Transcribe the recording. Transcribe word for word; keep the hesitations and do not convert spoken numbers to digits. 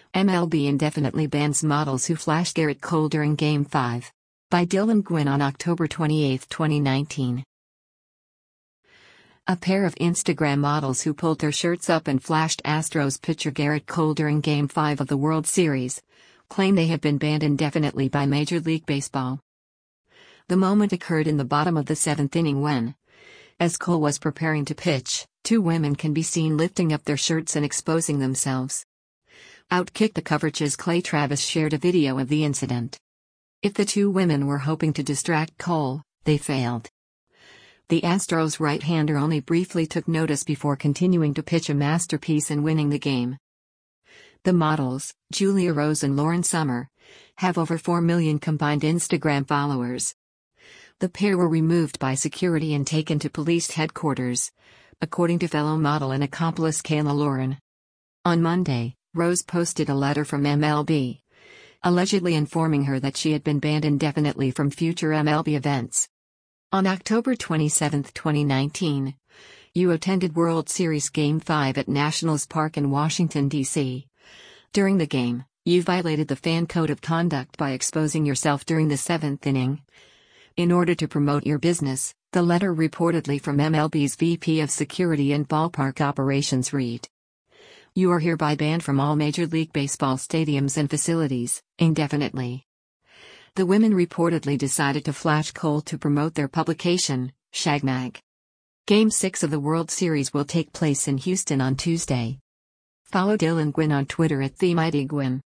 M L B indefinitely bans models who flash Gerrit Cole during Game five. By Dylan Gwynn on October twenty-eighth, twenty nineteen. A pair of Instagram models who pulled their shirts up and flashed Astros pitcher Gerrit Cole during Game five of the World Series claim they have been banned indefinitely by Major League Baseball. The moment occurred in the bottom of the seventh inning when, as Cole was preparing to pitch, two women can be seen lifting up their shirts and exposing themselves. Outkick the Coverage's Clay Travis shared a video of the incident. If the two women were hoping to distract Cole, they failed. The Astros right-hander only briefly took notice before continuing to pitch a masterpiece and winning the game. The models, Julia Rose and Lauren Summer, have over four million combined Instagram followers. The pair were removed by security and taken to police headquarters, according to fellow model and accomplice Kayla Lauren. On Monday, Rose posted a letter from M L B, allegedly informing her that she had been banned indefinitely from future M L B events. On October twenty-seventh, twenty nineteen, you attended World Series Game five at Nationals Park in Washington, D C During the game, you violated the fan code of conduct by exposing yourself during the seventh inning. In order to promote your business, the letter reportedly from M L B's V P of Security and Ballpark Operations read: You are hereby banned from all Major League Baseball stadiums and facilities, indefinitely. The women reportedly decided to flash Cole to promote their publication, Shagmag. Game six of the World Series will take place in Houston on Tuesday. Follow Dylan Gwynn on Twitter at TheMightyGwynn.